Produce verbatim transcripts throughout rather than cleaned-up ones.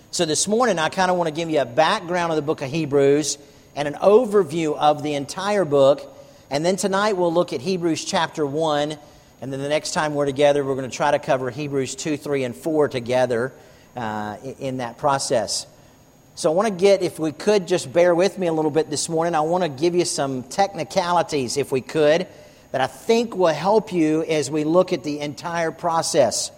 So this morning I kind of want to give you a background of the book of Hebrews and an overview of the entire book. And then tonight we'll look at Hebrews chapter one. And then the next time we're together, we're going to try to cover Hebrews two, three, and four together uh, in that process. So I want to get, if we could, just bear with me a little bit this morning. I want to give you some technicalities, if we could, that I think will help you as we look at the entire process.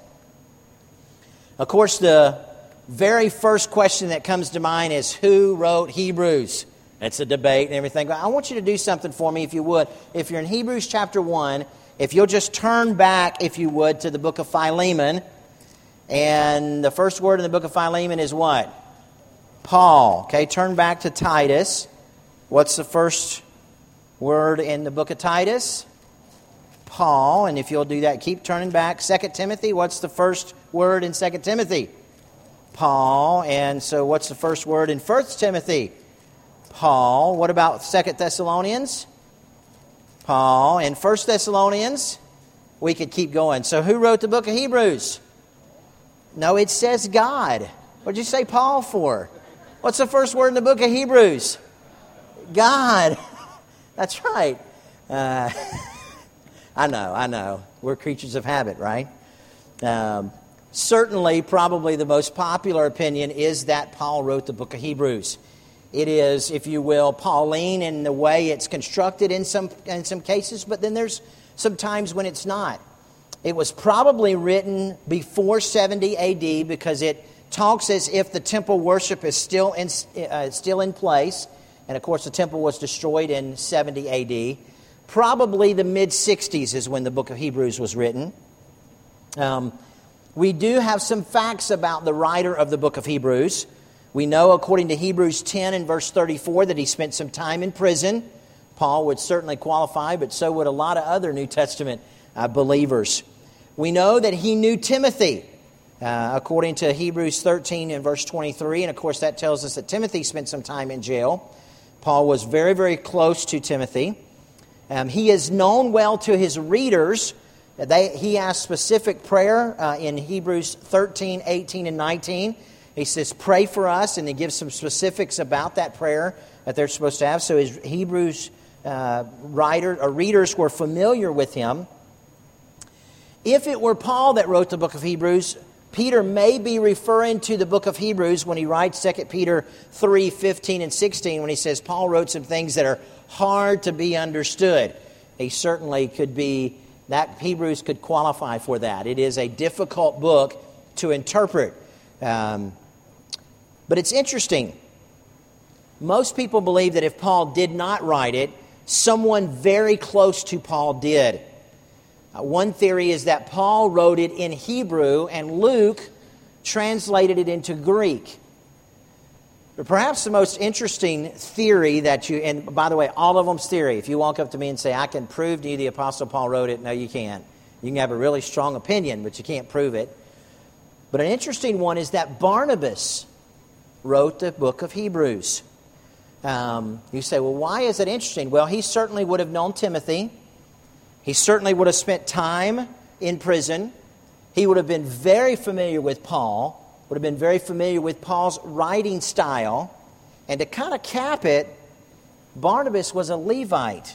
Of course, the very first question that comes to mind is, who wrote Hebrews? It's a debate and everything. I want you to do something for me, if you would. If you're in Hebrews chapter one, if you'll just turn back, if you would, to the book of Philemon. And the first word in the book of Philemon is what? Paul. Okay, turn back to Titus. What's the first word in the book of Titus? Paul. And if you'll do that, keep turning back. Second Timothy, what's the first word in Second Timothy? Paul. And so what's the first word in First Timothy? Paul. What about Second Thessalonians? Paul. And First Thessalonians? We could keep going. So who wrote the book of Hebrews? No, it says God. What did you say Paul for? What's the first word in the book of Hebrews? God. That's right. Uh, I know, I know. We're creatures of habit, right? Um, certainly, probably the most popular opinion is that Paul wrote the book of Hebrews. It is, if you will, Pauline in the way it's constructed in some in some cases, but then there's some times when it's not. It was probably written before seventy A D because it talks as if the temple worship is still in, uh, still in place. And of course, the temple was destroyed in seventy A D. Probably the mid-sixties is when the book of Hebrews was written. Um, we do have some facts about the writer of the book of Hebrews. We know, according to Hebrews ten and verse thirty-four, that he spent some time in prison. Paul would certainly qualify, but so would a lot of other New Testament uh, believers. We know that he knew Timothy, uh, according to Hebrews thirteen and verse twenty-three. And of course, that tells us that Timothy spent some time in jail. Paul was very, very close to Timothy. Um, he is known well to his readers. They, he asked specific prayer uh, in Hebrews thirteen, eighteen, and nineteen. He says, pray for us, and he gives some specifics about that prayer that they're supposed to have. So his Hebrews uh, writer, or readers were familiar with him. If it were Paul that wrote the book of Hebrews, Peter may be referring to the book of Hebrews when he writes Second Peter three, fifteen, and sixteen, when he says Paul wrote some things that are hard to be understood. He certainly could be, that Hebrews could qualify for that. It is a difficult book to interpret. Um, but it's interesting. Most people believe that if Paul did not write it, someone very close to Paul did. Uh, one theory is that Paul wrote it in Hebrew and Luke translated it into Greek. But perhaps the most interesting theory that you, and by the way, all of them's theory. If you walk up to me and say, I can prove to you the Apostle Paul wrote it, no, you can't. You can have a really strong opinion, but you can't prove it. But an interesting one is that Barnabas wrote the book of Hebrews. Um, you say, well, why is it interesting? Well, he certainly would have known Timothy. He certainly would have spent time in prison. He would have been very familiar with Paul, would have been very familiar with Paul's writing style. And to kind of cap it, Barnabas was a Levite.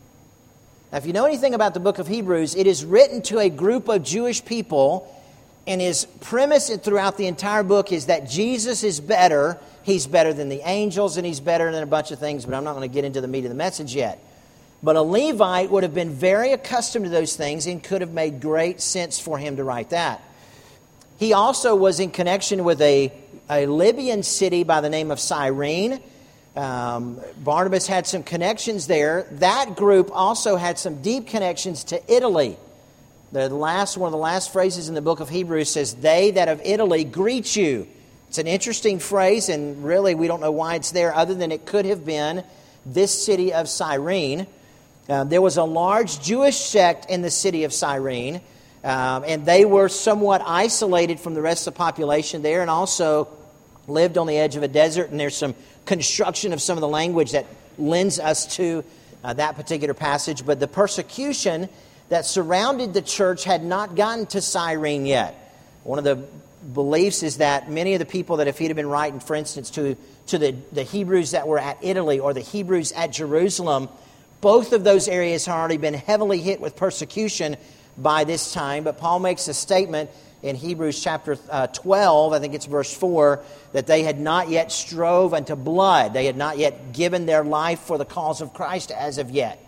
Now, if you know anything about the book of Hebrews, it is written to a group of Jewish people, and his premise throughout the entire book is that Jesus is better. He's better than the angels, and he's better than a bunch of things, but I'm not going to get into the meat of the message yet. But a Levite would have been very accustomed to those things and could have made great sense for him to write that. He also was in connection with a, a Libyan city by the name of Cyrene. Um, Barnabas had some connections there. That group also had some deep connections to Italy. The last one of the last phrases in the book of Hebrews says, they that of Italy greet you. It's an interesting phrase, and really we don't know why it's there, other than it could have been this city of Cyrene. Uh, there was a large Jewish sect in the city of Cyrene, um, and they were somewhat isolated from the rest of the population there, and also lived on the edge of a desert, and there's some construction of some of the language that lends us to uh, that particular passage. But the persecution that surrounded the church had not gotten to Cyrene yet. One of the beliefs is that many of the people that if he'd have been writing, for instance, to, to the, the Hebrews that were at Italy or the Hebrews at Jerusalem, both of those areas had already been heavily hit with persecution by this time. But Paul makes a statement in Hebrews chapter uh, twelve, I think it's verse four, that they had not yet strove unto blood. They had not yet given their life for the cause of Christ as of yet.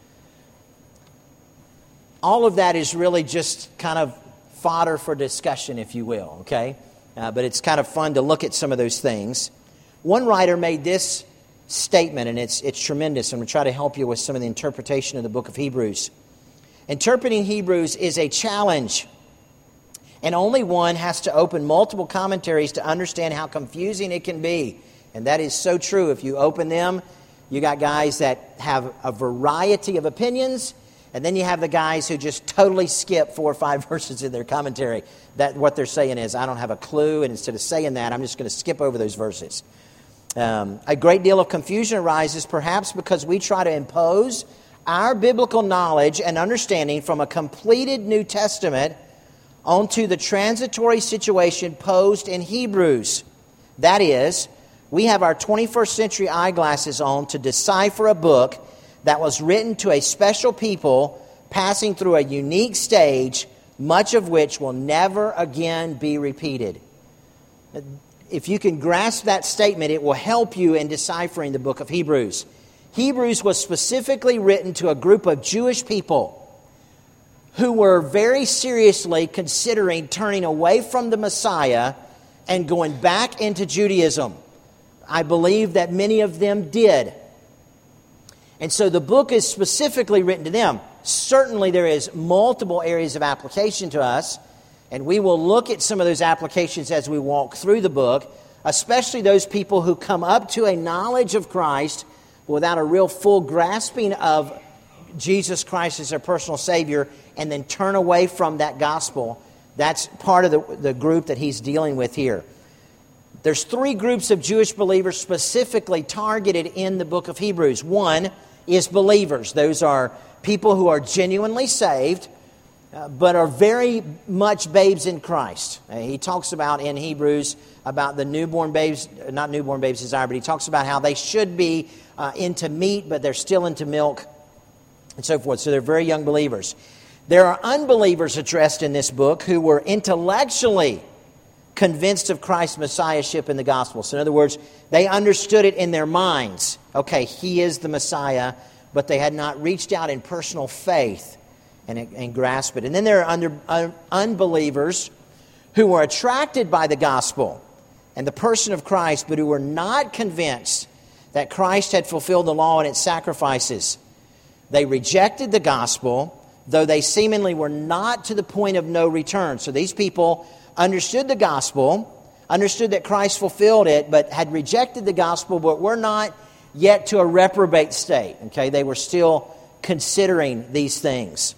All of that is really just kind of fodder for discussion, if you will, okay? Uh, but it's kind of fun to look at some of those things. One writer made this statement, and it's it's tremendous. I'm going to try to help you with some of the interpretation of the book of Hebrews. Interpreting Hebrews is a challenge, and only one has to open multiple commentaries to understand how confusing it can be. And that is so true. If you open them, you got guys that have a variety of opinions, and then you have the guys who just totally skip four or five verses in their commentary. That what they're saying is, I don't have a clue, and instead of saying that, I'm just going to skip over those verses. Um, a great deal of confusion arises perhaps because we try to impose our biblical knowledge and understanding from a completed New Testament onto the transitory situation posed in Hebrews. That is, we have our twenty-first century eyeglasses on to decipher a book that was written to a special people passing through a unique stage, much of which will never again be repeated. If you can grasp that statement, it will help you in deciphering the book of Hebrews. Hebrews was specifically written to a group of Jewish people who were very seriously considering turning away from the Messiah and going back into Judaism. I believe that many of them did. And so the book is specifically written to them. Certainly there is multiple areas of application to us, and we will look at some of those applications as we walk through the book, especially those people who come up to a knowledge of Christ without a real full grasping of Jesus Christ as their personal Savior and then turn away from that gospel. That's part of the, the group that he's dealing with here. There's three groups of Jewish believers specifically targeted in the book of Hebrews. One is believers. Those are people who are genuinely saved, uh, but are very much babes in Christ. Uh, he talks about in Hebrews about the newborn babes, not newborn babes desire, but he talks about how they should be uh, into meat, but they're still into milk, and so forth. So they're very young believers. There are unbelievers addressed in this book who were intellectually convinced of Christ's messiahship in the gospel. So in other words, they understood it in their minds. Okay, he is the Messiah, but they had not reached out in personal faith and, and grasped it. And then there are under, uh, unbelievers who were attracted by the gospel and the person of Christ, but who were not convinced that Christ had fulfilled the law and its sacrifices. They rejected the gospel, though they seemingly were not to the point of no return. So these people understood the gospel, understood that Christ fulfilled it, but had rejected the gospel, but were not yet to a reprobate state. Okay, they were still considering these things.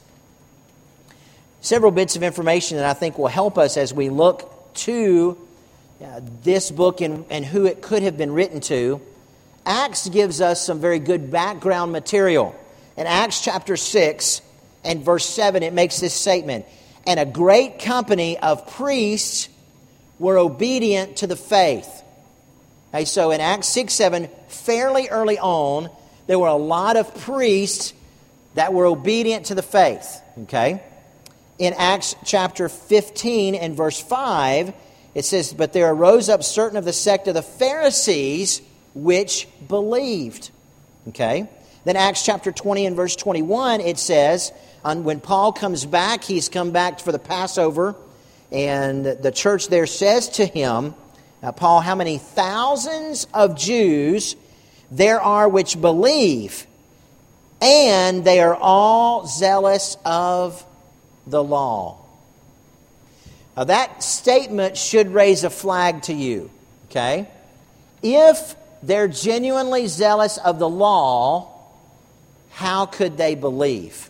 Several bits of information that I think will help us as we look to uh, this book and, and who it could have been written to. Acts gives us some very good background material. In Acts chapter six and verse seven, it makes this statement: and a great company of priests were obedient to the faith. Okay, so in Acts six, seven, fairly early on, there were a lot of priests that were obedient to the faith. Okay? In Acts chapter fifteen and verse five, it says, but there arose up certain of the sect of the Pharisees which believed. Okay? Then Acts chapter twenty and verse twenty-one, it says, when Paul comes back, he's come back for the Passover, and the church there says to him, now, Paul, how many thousands of Jews there are which believe, and they are all zealous of the law. Now, that statement should raise a flag to you, okay? If they're genuinely zealous of the law, how could they believe?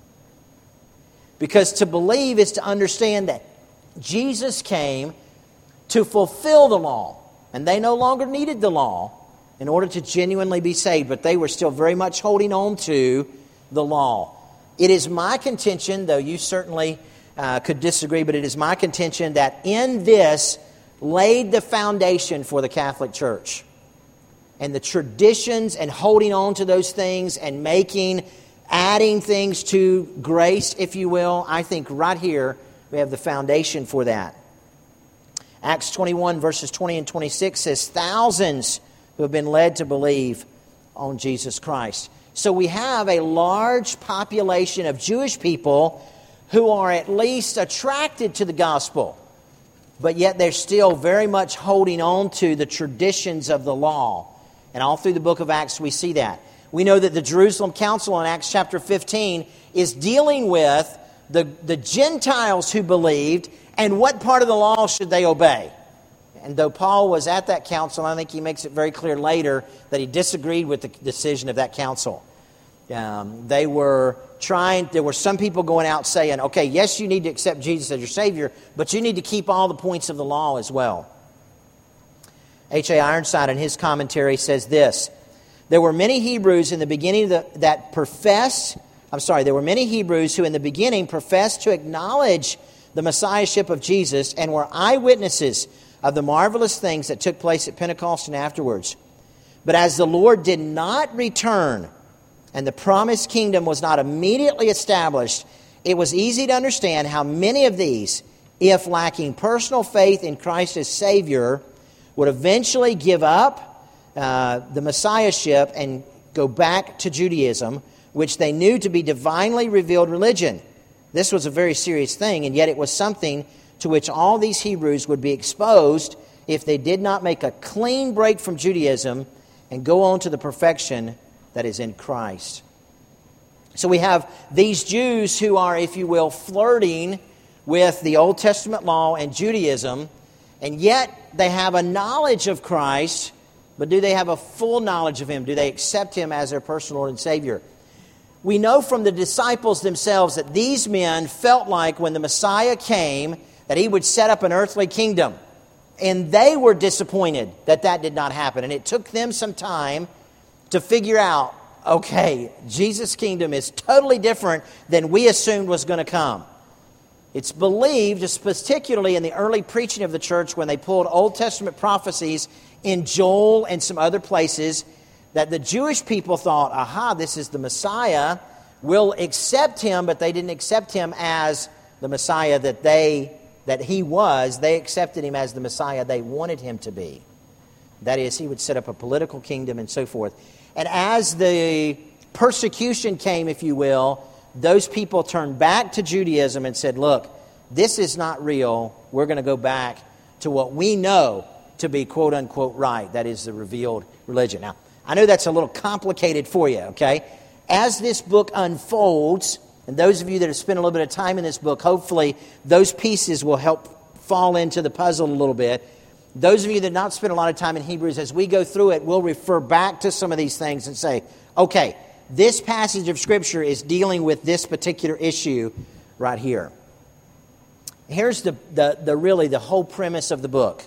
Because to believe is to understand that Jesus came to fulfill the law, and they no longer needed the law in order to genuinely be saved, but they were still very much holding on to the law. It is my contention, though you certainly uh, could disagree, but it is my contention that in this laid the foundation for the Catholic Church. And the traditions and holding on to those things and making, adding things to grace, if you will, I think right here we have the foundation for that. Acts twenty-one verses twenty and twenty-six says, thousands who have been led to believe on Jesus Christ. So we have a large population of Jewish people who are at least attracted to the gospel, but yet they're still very much holding on to the traditions of the law. And all through the book of Acts we see that. We know that the Jerusalem Council in Acts chapter fifteen is dealing with the, the Gentiles who believed and what part of the law should they obey. And though Paul was at that council, I think he makes it very clear later that he disagreed with the decision of that council. Um, they were trying, there were some people going out saying, okay, yes, you need to accept Jesus as your Savior, but you need to keep all the points of the law as well. H A Ironside in his commentary says this, there were many Hebrews in the beginning that, that professed, I'm sorry, there were many Hebrews who in the beginning professed to acknowledge the Messiahship of Jesus and were eyewitnesses of the marvelous things that took place at Pentecost and afterwards. But as the Lord did not return and the promised kingdom was not immediately established, it was easy to understand how many of these, if lacking personal faith in Christ as Savior, would eventually give up uh, the Messiahship and go back to Judaism, which they knew to be divinely revealed religion. This was a very serious thing, and yet it was something to which all these Hebrews would be exposed if they did not make a clean break from Judaism and go on to the perfection that is in Christ. So we have these Jews who are, if you will, flirting with the Old Testament law and Judaism, and yet they have a knowledge of Christ, but do they have a full knowledge of Him? Do they accept Him as their personal Lord and Savior? We know from the disciples themselves that these men felt like when the Messiah came that He would set up an earthly kingdom. And they were disappointed that that did not happen. And it took them some time to figure out, okay, Jesus' kingdom is totally different than we assumed was going to come. It's believed, particularly in the early preaching of the church, when they pulled Old Testament prophecies in Joel and some other places, that the Jewish people thought, aha, this is the Messiah. We'll accept Him, but they didn't accept Him as the Messiah that they that He was. They accepted Him as the Messiah they wanted Him to be. That is, He would set up a political kingdom and so forth. And as the persecution came, if you will, those people turned back to Judaism and said, look, this is not real. We're going to go back to what we know to be quote-unquote right. That is the revealed religion. Now, I know that's a little complicated for you, okay? As this book unfolds, and those of you that have spent a little bit of time in this book, hopefully those pieces will help fall into the puzzle a little bit. Those of you that have not spent a lot of time in Hebrews, as we go through it, we'll refer back to some of these things and say, okay, this passage of Scripture is dealing with this particular issue right here. Here's the, the, the really the whole premise of the book.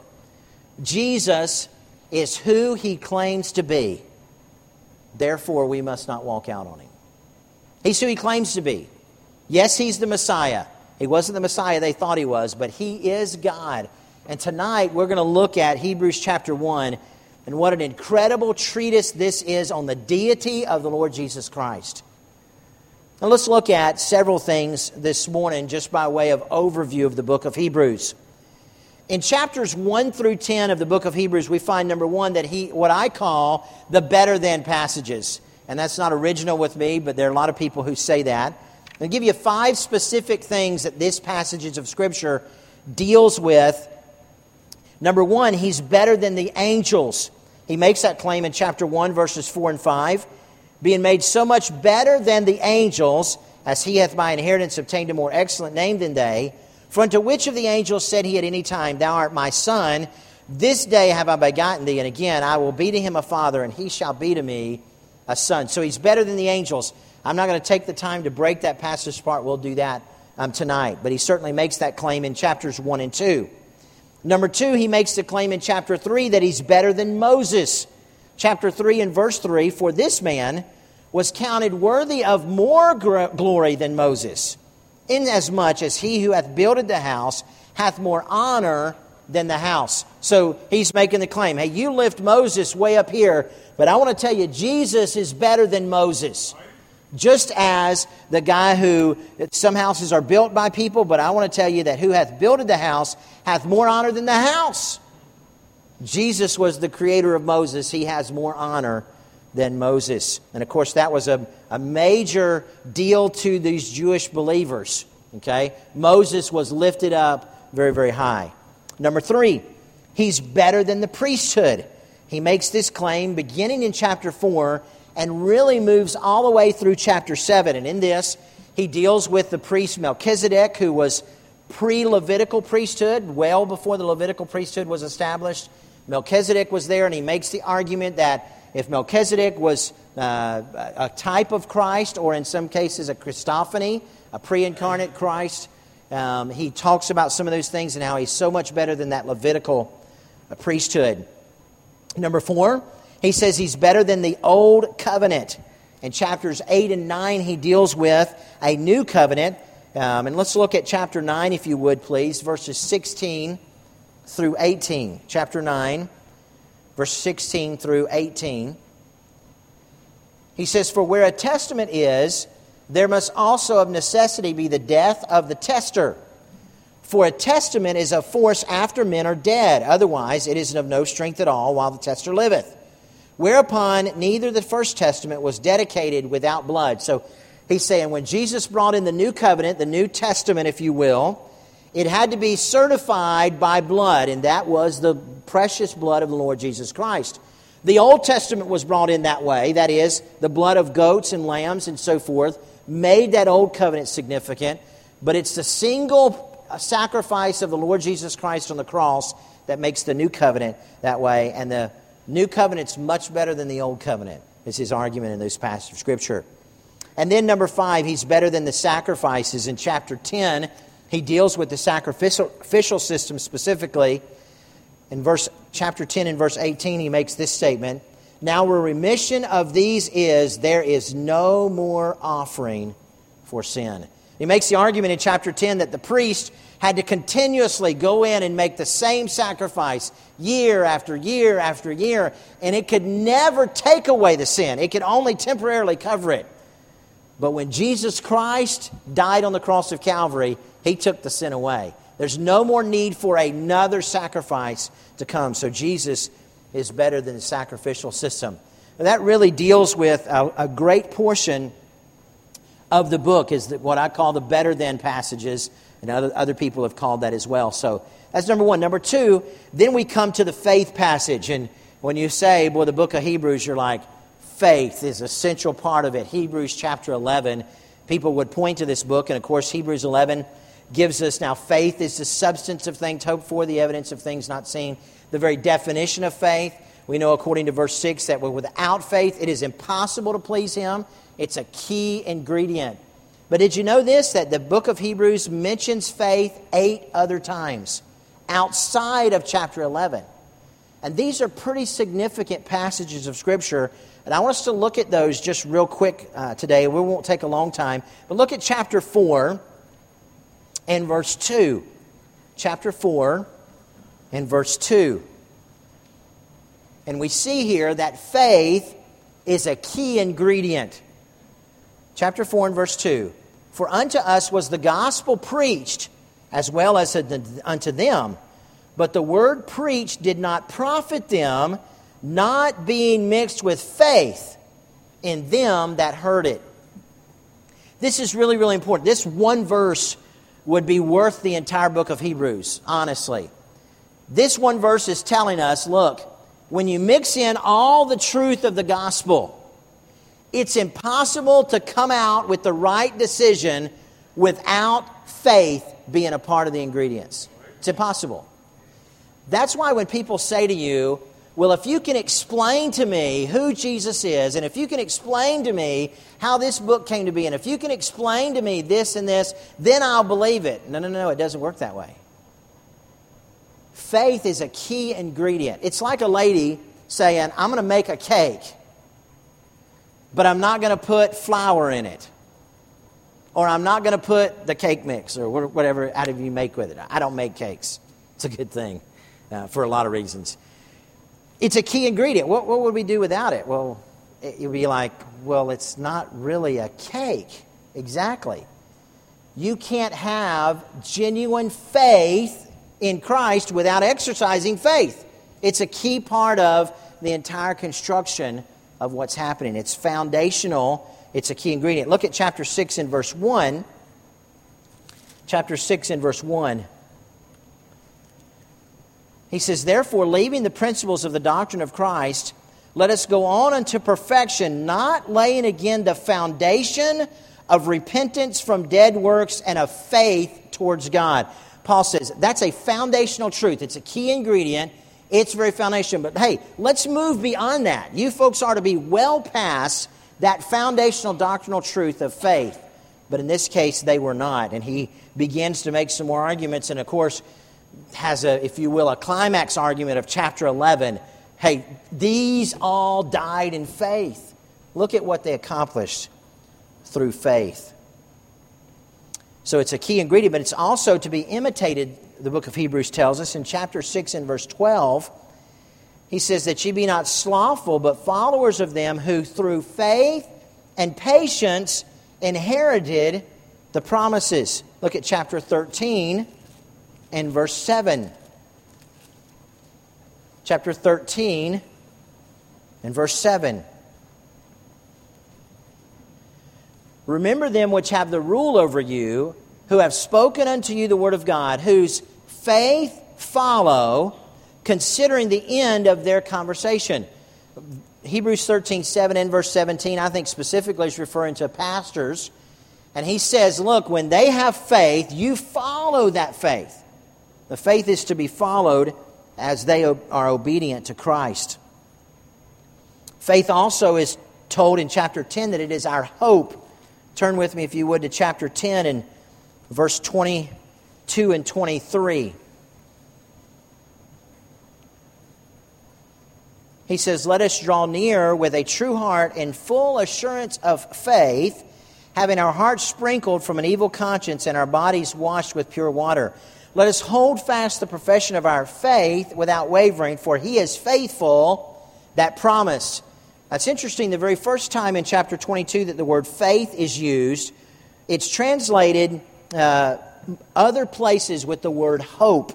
Jesus is who He claims to be. Therefore, we must not walk out on Him. He's who He claims to be. Yes, He's the Messiah. He wasn't the Messiah they thought He was, but He is God. And tonight, we're going to look at Hebrews chapter one, and what an incredible treatise this is on the deity of the Lord Jesus Christ. Now let's look at several things this morning just by way of overview of the book of Hebrews. In chapters one through ten of the book of Hebrews, we find, number one, that he, what I call the better than passages. And that's not original with me, but there are a lot of people who say that. I'll give you five specific things that this passage of Scripture deals with. Number one, He's better than the angels. He makes that claim in chapter one, verses four and five. Being made so much better than the angels, as He hath by inheritance obtained a more excellent name than they. For unto which of the angels said He at any time, Thou art my son, this day have I begotten thee, and again I will be to him a father, and he shall be to me a son. So He's better than the angels. I'm not going to take the time to break that passage apart. We'll do that um, tonight. But He certainly makes that claim in chapters one and two. Number two, He makes the claim in chapter three that He's better than Moses. Chapter three and verse three, For this man was counted worthy of more glory than Moses, inasmuch as he who hath builded the house hath more honor than the house. So he's making the claim, hey, you lift Moses way up here, but I want to tell you, Jesus is better than Moses. Just as the guy who, some houses are built by people, but I want to tell you that who hath builded the house hath more honor than the house. Jesus was the creator of Moses. He has more honor than Moses. And of course, that was a, a major deal to these Jewish believers. Okay? Moses was lifted up very, very high. Number three, he's better than the priesthood. He makes this claim beginning in chapter four and really moves all the way through chapter seven. And in this, he deals with the priest Melchizedek, who was pre-Levitical priesthood, well before the Levitical priesthood was established. Melchizedek was there, and he makes the argument that if Melchizedek was uh, a type of Christ, or in some cases a Christophany, a pre-incarnate Christ, um, he talks about some of those things and how he's so much better than that Levitical uh, priesthood. Number four, he says he's better than the old covenant. In chapters eight and nine, he deals with a new covenant. Um, and let's look at chapter nine, if you would, please, verses sixteen through eighteen. Chapter nine, verse sixteen through eighteen. He says, for where a testament is, there must also of necessity be the death of the tester. For a testament is of force after men are dead. Otherwise, it is of no strength at all while the tester liveth. Whereupon neither the first testament was dedicated without blood. So he's saying when Jesus brought in the new covenant, the New Testament, if you will, it had to be certified by blood, and that was the precious blood of the Lord Jesus Christ. The Old Testament was brought in that way, that is, the blood of goats and lambs and so forth, made that Old Covenant significant, but it's the single sacrifice of the Lord Jesus Christ on the cross that makes the New Covenant that way, and the New Covenant's much better than the Old Covenant, is his argument in those passages of Scripture. And then number five, he's better than the sacrifices. In chapter ten, he deals with the sacrificial system specifically. In verse chapter ten and verse eighteen, he makes this statement, now where remission of these is, there is no more offering for sin. He makes the argument in chapter ten that the priest had to continuously go in and make the same sacrifice year after year after year, and it could never take away the sin. It could only temporarily cover it. But when Jesus Christ died on the cross of Calvary, He took the sin away. There's no more need for another sacrifice to come. So Jesus is better than the sacrificial system. And that really deals with a, a great portion of the book, is what I call the better than passages, and other, other people have called that as well. So that's number one. Number two, then we come to the faith passage. And when you say, boy, the book of Hebrews, you're like, faith is a central part of it. Hebrews chapter eleven, people would point to this book, and of course Hebrews eleven gives us, now faith is the substance of things hoped for, the evidence of things not seen. The very definition of faith, we know according to verse six that without faith it is impossible to please Him. It's a key ingredient. But did you know this, that the book of Hebrews mentions faith eight other times outside of chapter eleven? And these are pretty significant passages of Scripture. And I want us to look at those just real quick uh, today. We won't take a long time. But look at chapter four and verse two. Chapter four and verse two. And we see here that faith is a key ingredient. Chapter four and verse two. For unto us was the gospel preached, as well as unto them. But the word preached did not profit them, not being mixed with faith in them that heard it. This is really, really important. This one verse would be worth the entire book of Hebrews, honestly. This one verse is telling us, look, when you mix in all the truth of the gospel, it's impossible to come out with the right decision without faith being a part of the ingredients. It's impossible. That's why when people say to you, well, if you can explain to me who Jesus is, and if you can explain to me how this book came to be, and if you can explain to me this and this, then I'll believe it. No, no, no, it doesn't work that way. Faith is a key ingredient. It's like a lady saying, I'm going to make a cake, but I'm not going to put flour in it. or I'm not going to put the cake mix or whatever out of you make with it. I don't make cakes. It's a good thing uh, for a lot of reasons. It's a key ingredient. What, what would we do without it? Well, it would be like, well, it's not really a cake. Exactly. You can't have genuine faith in Christ without exercising faith. It's a key part of the entire construction of what's happening. It's foundational. It's a key ingredient. Look at chapter six and verse one. Chapter six and verse one. He says, therefore, leaving the principles of the doctrine of Christ, let us go on unto perfection, not laying again the foundation of repentance from dead works and of faith towards God. Paul says that's a foundational truth. It's a key ingredient. It's very foundational. But hey, let's move beyond that. You folks are to be well past that foundational doctrinal truth of faith. But in this case, they were not. And he begins to make some more arguments. And of course, has a, if you will, a climax argument of chapter eleven. Hey, these all died in faith. Look at what they accomplished through faith. So it's a key ingredient, but it's also to be imitated, the book of Hebrews tells us. In chapter six and verse twelve, he says that ye be not slothful, but followers of them who through faith and patience inherited the promises. Look at chapter thirteen and verse seven. Chapter thirteen and verse seven. Remember them which have the rule over you, who have spoken unto you the word of God, whose faith follow, considering the end of their conversation. Hebrews thirteen, seven and verse seventeen, I think specifically is referring to pastors. And he says, look, when they have faith, you follow that faith. The faith is to be followed as they are obedient to Christ. Faith also is told in chapter ten that it is our hope. Turn with me, if you would, to chapter ten and verse twenty-two and twenty-three. He says, let us draw near with a true heart and full assurance of faith, having our hearts sprinkled from an evil conscience and our bodies washed with pure water. Let us hold fast the profession of our faith without wavering, for he is faithful that promised. That's interesting. The very first time in chapter twenty-two that the word faith is used, it's translated uh, other places with the word hope.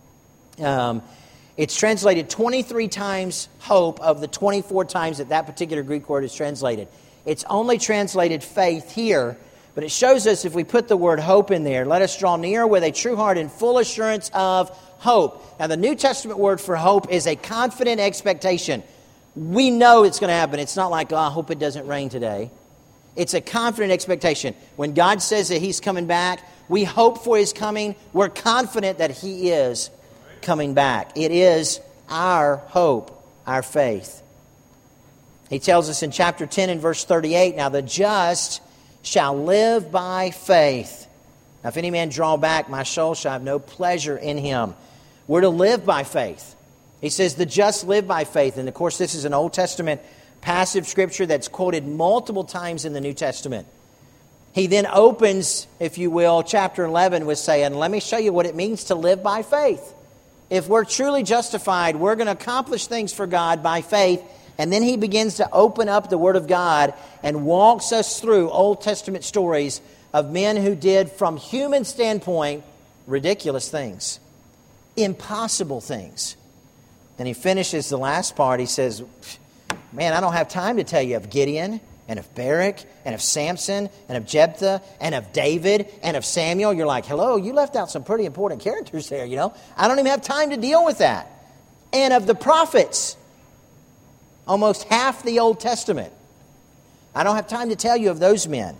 Um, it's translated twenty-three times hope of the twenty-four times that that particular Greek word is translated. It's only translated faith here, but it shows us if we put the word hope in there, let us draw near with a true heart and full assurance of hope. Now, the New Testament word for hope is a confident expectation. We know it's going to happen. It's not like, oh, I hope it doesn't rain today. It's a confident expectation. When God says that He's coming back, we hope for His coming. We're confident that He is coming back. It is our hope, our faith. He tells us in chapter ten and verse thirty-eight, now the just shall live by faith. Now if any man draw back, my soul shall have no pleasure in him. We're to live by faith. He says the just live by faith. And of course this is an Old Testament passive scripture that's quoted multiple times in the New Testament. He then opens, if you will, chapter eleven with saying, let me show you what it means to live by faith. If we're truly justified, we're going to accomplish things for God by faith. And then he begins to open up the Word of God and walks us through Old Testament stories of men who did, from human standpoint, ridiculous things, impossible things. And he finishes the last part. He says, man, I don't have time to tell you of Gideon and of Barak and of Samson and of Jephthah and of David and of Samuel. You're like, hello, you left out some pretty important characters there, you know. I don't even have time to deal with that. And of the prophets. Almost half the Old Testament. I don't have time to tell you of those men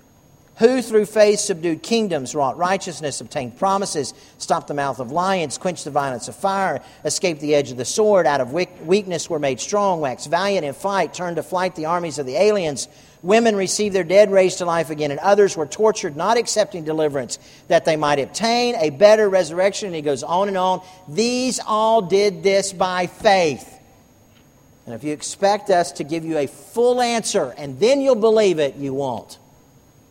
who through faith subdued kingdoms, wrought righteousness, obtained promises, stopped the mouth of lions, quenched the violence of fire, escaped the edge of the sword, out of weakness were made strong, waxed valiant in fight, turned to flight the armies of the aliens. Women received their dead raised to life again, and others were tortured, not accepting deliverance, that they might obtain a better resurrection. And he goes on and on. These all did this by faith. And if you expect us to give you a full answer and then you'll believe it, you won't.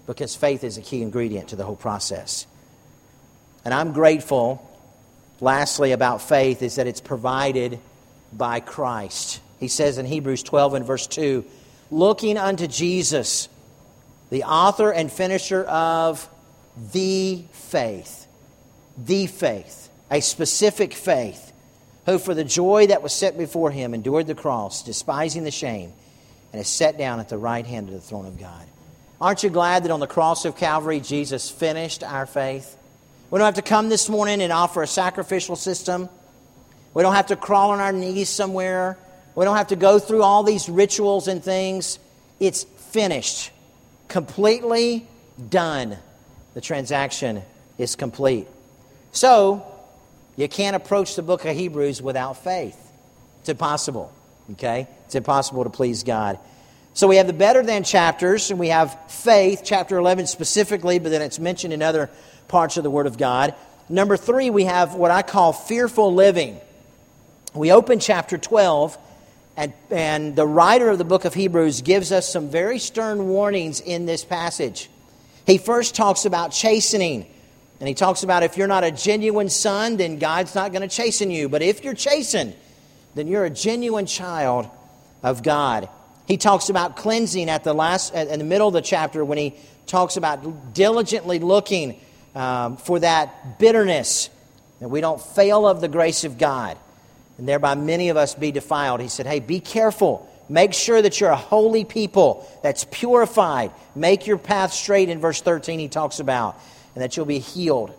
because faith is a key ingredient to the whole process. And I'm grateful, lastly, about faith is that it's provided by Christ. He says in Hebrews twelve and verse two, looking unto Jesus, the author and finisher of the faith. The faith. A specific faith. Who for the joy that was set before him endured the cross, despising the shame, and is set down at the right hand of the throne of God. Aren't you glad that on the cross of Calvary, Jesus finished our faith? We don't have to come this morning and offer a sacrificial system. We don't have to crawl on our knees somewhere. We don't have to go through all these rituals and things. It's finished. Completely done. The transaction is complete. So, you can't approach the book of Hebrews without faith. It's impossible. Okay? It's impossible to please God. So we have the better than chapters, and we have faith, chapter eleven specifically, but then it's mentioned in other parts of the Word of God. Number three, we have what I call fearful living. We open chapter twelve, and, and the writer of the book of Hebrews gives us some very stern warnings in this passage. He first talks about chastening. And he talks about if you're not a genuine son, then God's not going to chasten you. But if you're chastened, then you're a genuine child of God. He talks about cleansing at the last, in the middle of the chapter when he talks about diligently looking um, for that bitterness, that we don't fail of the grace of God, and thereby many of us be defiled. He said, hey, be careful. Make sure that you're a holy people that's purified. Make your path straight in verse thirteen he talks about. And that you'll be healed.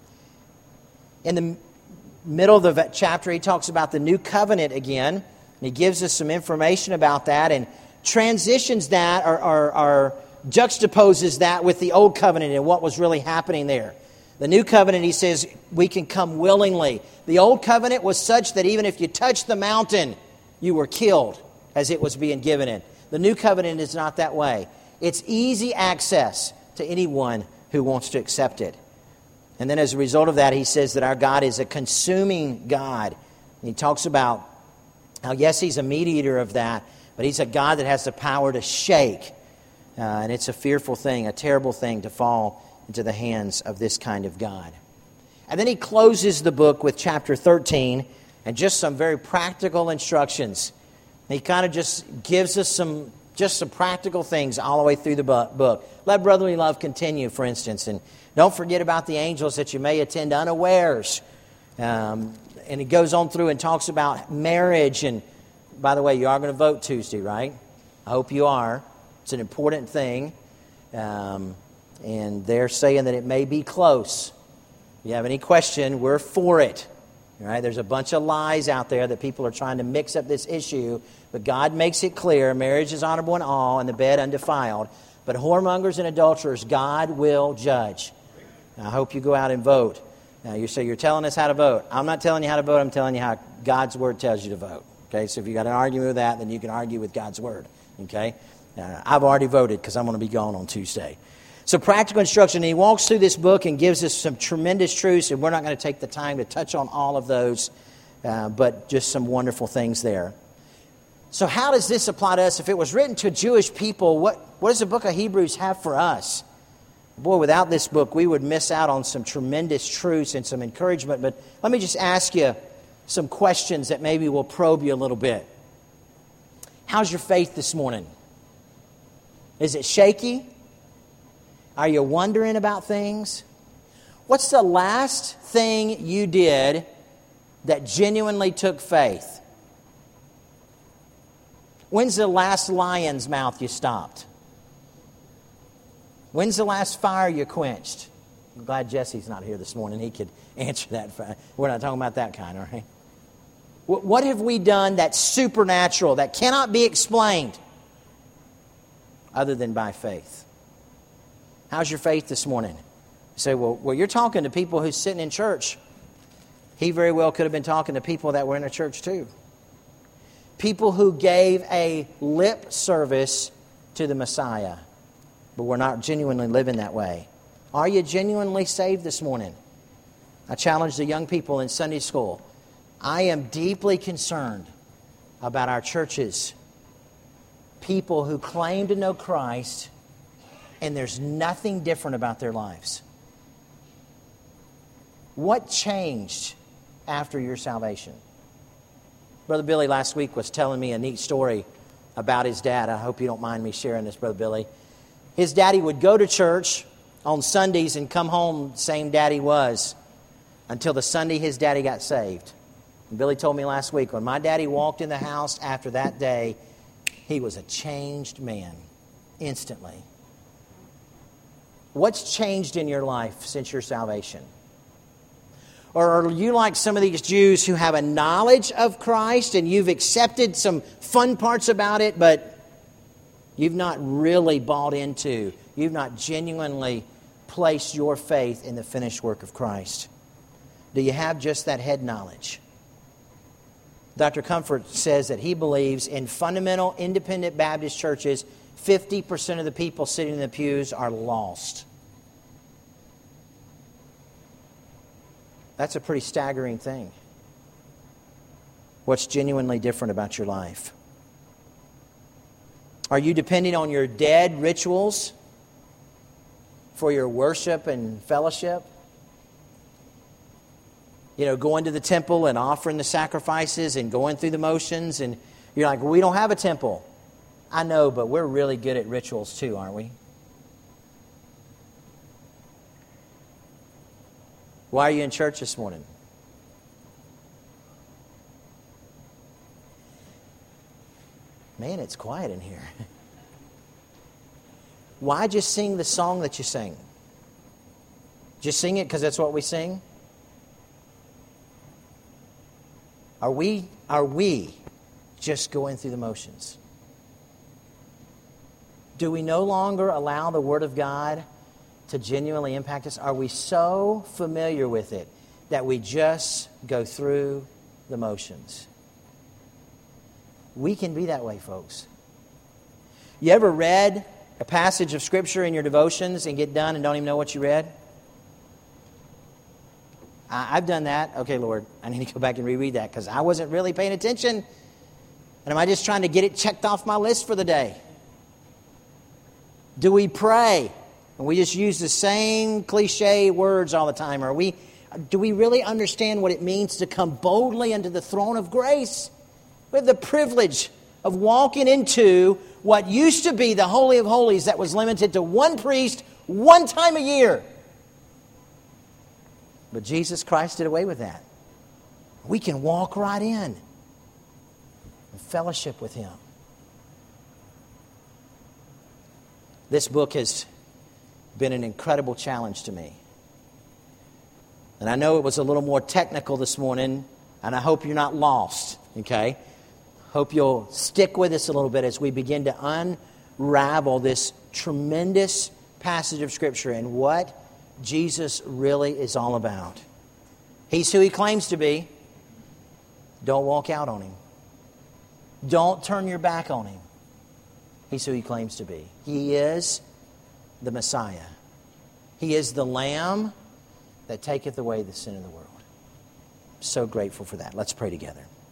In the middle of the chapter, he talks about the new covenant again. And he gives us some information about that and transitions that or, or, or juxtaposes that with the old covenant and what was really happening there. The new covenant, he says, we can come willingly. The old covenant was such that even if you touched the mountain, you were killed as it was being given in. The new covenant is not that way. It's easy access to anyone who wants to accept it. And then as a result of that, he says that our God is a consuming God. And he talks about how, yes, he's a mediator of that, but he's a God that has the power to shake. Uh, and it's a fearful thing, a terrible thing to fall into the hands of this kind of God. And then he closes the book with chapter thirteen and just some very practical instructions. And he kind of just gives us some Just some practical things all the way through the book. Let brotherly love continue, for instance. And don't forget about the angels that you may attend unawares. Um, and it goes on through and talks about marriage. And by the way, you are going to vote Tuesday, right? I hope you are. It's an important thing. Um, and they're saying that it may be close. If you have any question, we're for it. All right? There's a bunch of lies out there that people are trying to mix up this issue. But God makes it clear, marriage is honorable in all, and the bed undefiled. But whoremongers and adulterers, God will judge. Now, I hope you go out and vote. Now, you say, you're telling us how to vote. I'm not telling you how to vote. I'm telling you how God's Word tells you to vote. Okay, so if you got an argument with that, then you can argue with God's Word. Okay, uh, I've already voted because I'm going to be gone on Tuesday. So practical instruction. And he walks through this book and gives us some tremendous truths, and we're not going to take the time to touch on all of those, uh, but just some wonderful things there. So how does this apply to us? If it was written to Jewish people, what, what does the book of Hebrews have for us? Boy, without this book, we would miss out on some tremendous truths and some encouragement. But let me just ask you some questions that maybe will probe you a little bit. How's your faith this morning? Is it shaky? Are you wondering about things? What's the last thing you did that genuinely took faith? When's the last lion's mouth you stopped? When's the last fire you quenched? I'm glad Jesse's not here this morning. He could answer that. We're not talking about that kind, all right? What have we done that's supernatural, that cannot be explained other than by faith? How's your faith this morning? You say, well, well, you're talking to people who's sitting in church. He very well could have been talking to people that were in a church too. People who gave a lip service to the Messiah, but were not genuinely living that way. Are you genuinely saved this morning? I challenge the young people in Sunday school. I am deeply concerned about our churches. People who claim to know Christ, and there's nothing different about their lives. What changed after your salvation? Brother Billy last week was telling me a neat story about his dad. I hope you don't mind me sharing this, Brother Billy. His daddy would go to church on Sundays and come home same daddy was until the Sunday his daddy got saved. And Billy told me last week, when my daddy walked in the house after that day, he was a changed man instantly. What's changed in your life since your salvation? Or are you like some of these Jews who have a knowledge of Christ and you've accepted some fun parts about it, but you've not really bought into, you've not genuinely placed your faith in the finished work of Christ? Do you have just that head knowledge? Doctor Comfort says that he believes in fundamental independent Baptist churches, fifty percent of the people sitting in the pews are lost. That's a pretty staggering thing. What's genuinely different about your life? Are you depending on your dead rituals for your worship and fellowship? You know, going to the temple and offering the sacrifices and going through the motions, and you're like, well, we don't have a temple. I know, but we're really good at rituals too, aren't we? Why are you in church this morning? Man, it's quiet in here. Why just sing the song that you sing? Just sing it because that's what we sing? Are we, are we just going through the motions? Do we no longer allow the Word of God to genuinely impact us? Are we so familiar with it that we just go through the motions? We can be that way, folks. You ever read a passage of Scripture in your devotions and get done and don't even know what you read? I've done that. Okay, Lord, I need to go back and reread that because I wasn't really paying attention. And am I just trying to get it checked off my list for the day? Do we pray? And we just use the same cliche words all the time. Are we, do we really understand what it means to come boldly into the throne of grace? We have the privilege of walking into what used to be the Holy of Holies that was limited to one priest one time a year. But Jesus Christ did away with that. We can walk right in and fellowship with Him. This book has been an incredible challenge to me. And I know it was a little more technical this morning, and I hope you're not lost, okay? Hope you'll stick with us a little bit as we begin to unravel this tremendous passage of Scripture and what Jesus really is all about. He's who He claims to be. Don't walk out on Him. Don't turn your back on Him. He's who He claims to be. He is the Messiah. He is the Lamb that taketh away the sin of the world. So grateful for that. Let's pray together.